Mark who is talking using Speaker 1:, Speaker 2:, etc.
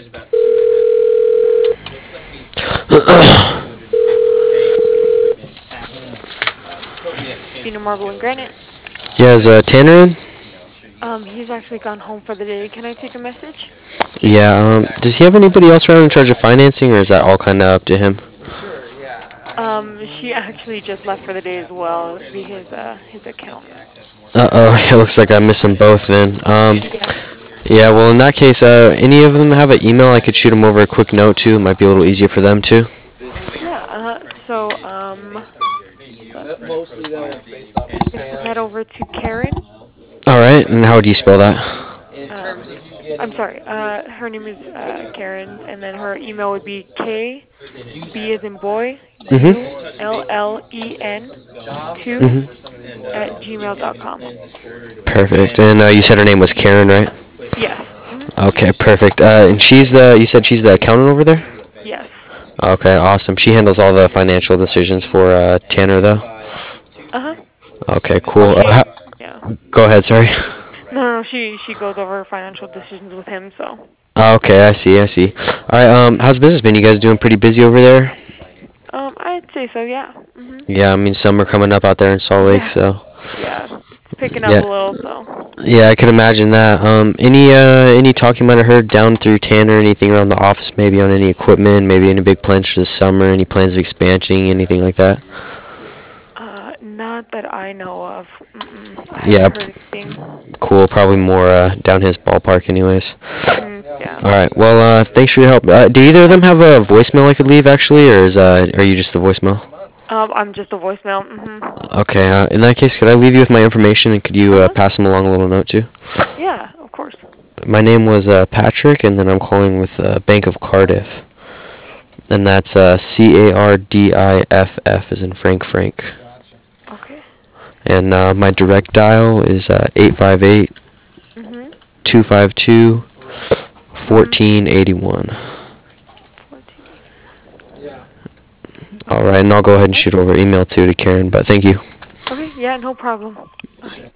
Speaker 1: Pino Marble and Granite.
Speaker 2: Yeah, is Tanner in?
Speaker 1: He's actually gone home for the day. Can I take a message?
Speaker 2: Yeah, does he have anybody else around in charge of financing, or is that all kind of up to him?
Speaker 1: She actually just left for the day as well. It'd be his accountant.
Speaker 2: Uh-oh, it looks like I missed them both then.
Speaker 1: Yeah.
Speaker 2: Yeah, well, in that case, any of them have an email I could shoot them over a quick note to? It might be a little easier for them, too.
Speaker 1: Yeah. So let's just head over to Karen.
Speaker 2: All right, and how would you spell that?
Speaker 1: I'm sorry. Her name is Karen, and then her email would be K B as in boy ULLEN 2 at gmail.com.
Speaker 2: Perfect. And you said her name was Karen, right?
Speaker 1: Yes.
Speaker 2: Okay, perfect. And you said she's the accountant over there?
Speaker 1: Yes.
Speaker 2: Okay, awesome. She handles all the financial decisions for Tanner, though?
Speaker 1: Uh huh.
Speaker 2: Okay,
Speaker 1: Well,
Speaker 2: cool.
Speaker 1: yeah.
Speaker 2: Go ahead, sorry.
Speaker 1: No, she goes over financial decisions with him. So,
Speaker 2: Okay, I see. All right, how's business been? You guys doing pretty busy over there?
Speaker 1: I'd say so. Yeah.
Speaker 2: Yeah, I mean, summer coming up out there in Salt Lake,
Speaker 1: Yeah.
Speaker 2: so
Speaker 1: Yeah. It's picking up
Speaker 2: yeah,
Speaker 1: a little. So.
Speaker 2: yeah, I could imagine that. Any talk you might have heard down through Tanner, anything around the office, maybe on any equipment, maybe any big plans for the summer, any plans of expansion, anything like that?
Speaker 1: Not that I know of. I haven't
Speaker 2: Yeah,
Speaker 1: heard anything.
Speaker 2: cool. Probably more down his ballpark, anyways.
Speaker 1: Yeah.
Speaker 2: All right. Well, thanks for your help. Do either of them have a voicemail I could leave, actually, or are you just the voicemail?
Speaker 1: I'm just a voicemail.
Speaker 2: Okay. In that case, could I leave you with my information, and could you
Speaker 1: Uh huh.
Speaker 2: pass them along a little note too?
Speaker 1: Yeah. Of course.
Speaker 2: My name was Patrick, and then I'm calling with Bank of Cardiff, and that's CARDIFF as in Frank.
Speaker 1: Okay.
Speaker 2: And my direct dial is 858
Speaker 1: Mhm.
Speaker 2: 252
Speaker 1: Mhm.
Speaker 2: 1481.
Speaker 1: 14.
Speaker 2: All
Speaker 1: Okay.
Speaker 2: right, and I'll go ahead and
Speaker 1: Right.
Speaker 2: shoot over email too to Karen. But thank you.
Speaker 1: Okay. Yeah. No problem.